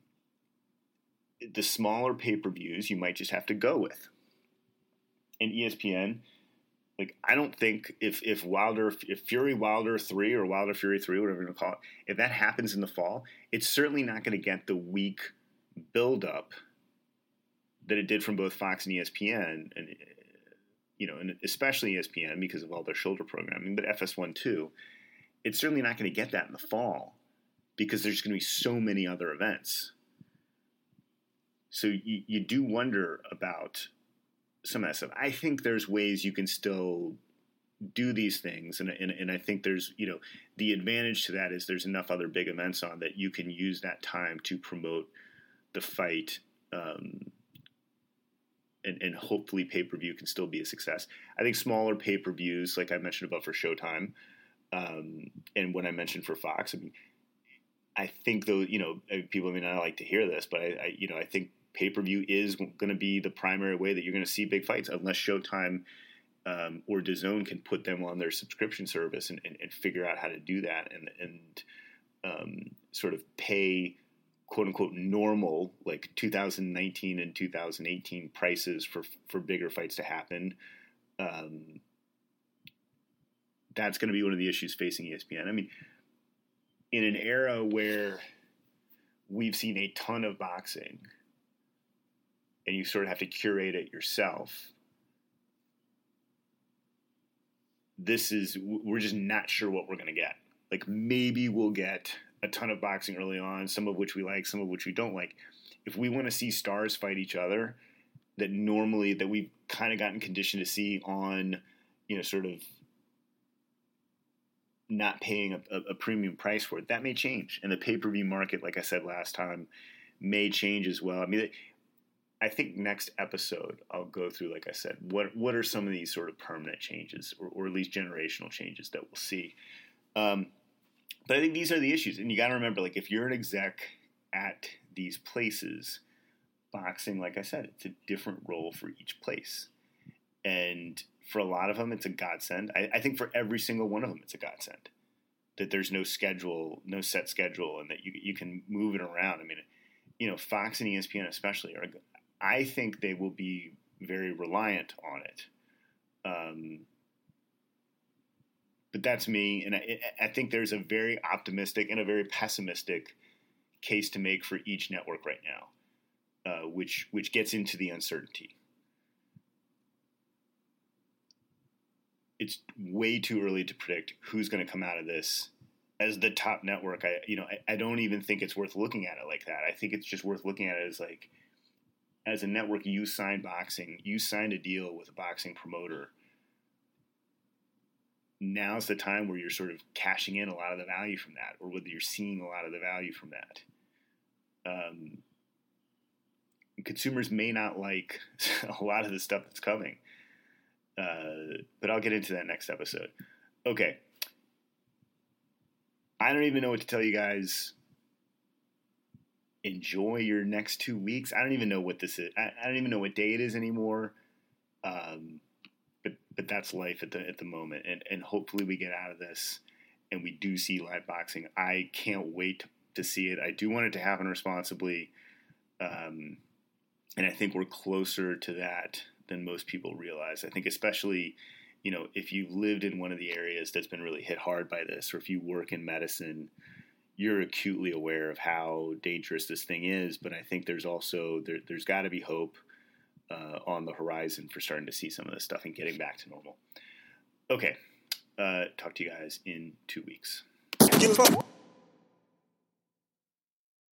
the smaller pay-per-views you might just have to go with. And ESPN, like, I don't think if Fury Wilder 3 or Wilder Fury 3, whatever you want to call it, if that happens in the fall, it's certainly not going to get the week build-up that it did from both Fox and ESPN, and especially ESPN because of all their shoulder programming, but FS1 too. It's certainly not going to get that in the fall because there's going to be so many other events. So you do wonder about some of that stuff. I think there's ways you can still do these things, and I think there's, the advantage to that is there's enough other big events on that you can use that time to promote the fight, and hopefully pay-per-view can still be a success. I think smaller pay-per-views, like I mentioned about for Showtime, and when I mentioned for Fox, I mean, I think though, people may not like to hear this, but I think pay-per-view is going to be the primary way that you're going to see big fights, unless Showtime or DAZN can put them on their subscription service and figure out how to do that and sort of pay quote-unquote normal, like 2019 and 2018 prices for bigger fights to happen. That's going to be one of the issues facing ESPN. I mean, in an era where we've seen a ton of boxing and you sort of have to curate it yourself, we're just not sure what we're going to get. Like, maybe we'll get a ton of boxing early on, some of which we like, some of which we don't like. If we want to see stars fight each other that we've kind of gotten conditioned to see on, sort of not paying a premium price for it, that may change. And the pay-per-view market, like I said last time, may change as well. I mean, I think next episode I'll go through, like I said, what are some of these sort of permanent changes or at least generational changes that we'll see. But I think these are the issues. And you got to remember, like, if you're an exec at these places, boxing, like I said, it's a different role for each place. And for a lot of them, it's a godsend. I think for every single one of them, it's a godsend. That there's no schedule, no set schedule, and that you can move it around. I mean, Fox and ESPN especially, I think they will be very reliant on it. But that's me, and I think there's a very optimistic and a very pessimistic case to make for each network right now, which gets into the uncertainty. It's way too early to predict who's going to come out of this as the top network. I don't even think it's worth looking at it like that. I think it's just worth looking at it as like, as a network, you signed boxing, you signed a deal with a boxing promoter. Now's the time where you're sort of cashing in a lot of the value from that, or whether you're seeing a lot of the value from that. Consumers may not like a lot of the stuff that's coming, but I'll get into that next episode. Okay. I don't even know what to tell you guys. Enjoy your next 2 weeks. I don't even know what this is. I don't even know what day it is anymore. But that's life at the moment, and hopefully we get out of this and we do see live boxing. I can't wait to see it. I do want it to happen responsibly, and I think we're closer to that than most people realize. I think especially, if you lived in one of the areas that's been really hit hard by this, or if you work in medicine, you're acutely aware of how dangerous this thing is. But I think there's also there's got to be hope on the horizon for starting to see some of this stuff and getting back to normal. Okay. Talk to you guys in 2 weeks.